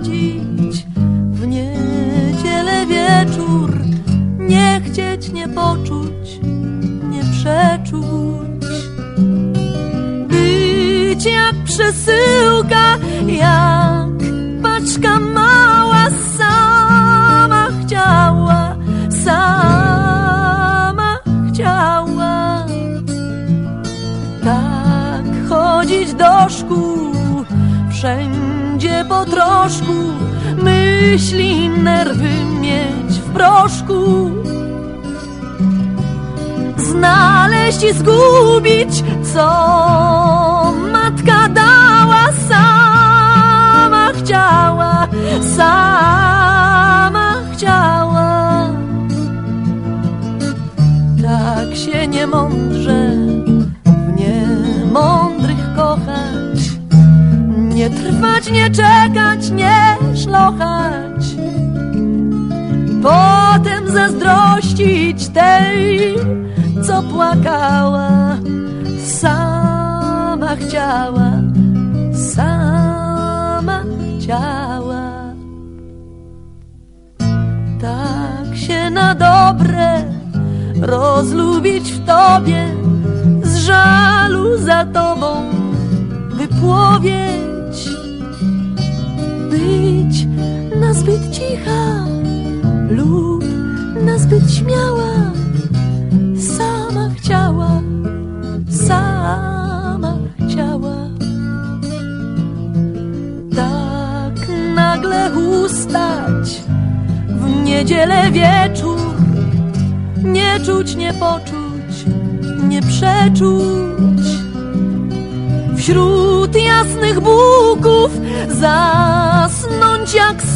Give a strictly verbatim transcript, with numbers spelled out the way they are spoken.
chodzić w niedzielę wieczór, nie chcieć, nie poczuć, nie przeczuć. Być jak przesyłka, jak paczka mała, sama chciała, sama chciała. Tak chodzić do szkół, wszędzie po troszku, myśli, nerwy mieć w proszku. Znaleźć i zgubić, co matka dała, sama chciała, sama chciała. Tak się niemądrze w niemądrych kochać, nie trwać, nie czekać, nie szlochać, potem zazdrościć tej, co płakała, sama chciała, sama chciała. Tak się na dobre rozlubić w tobie, z żalu za tobą wypłowieć, być nazbyt cicha lub nazbyt śmiała, sama chciała, sama chciała. Tak nagle ustać w niedzielę wieczór, nie czuć, nie poczuć, nie przeczuć. Wśród jasnych buków zasnąć jak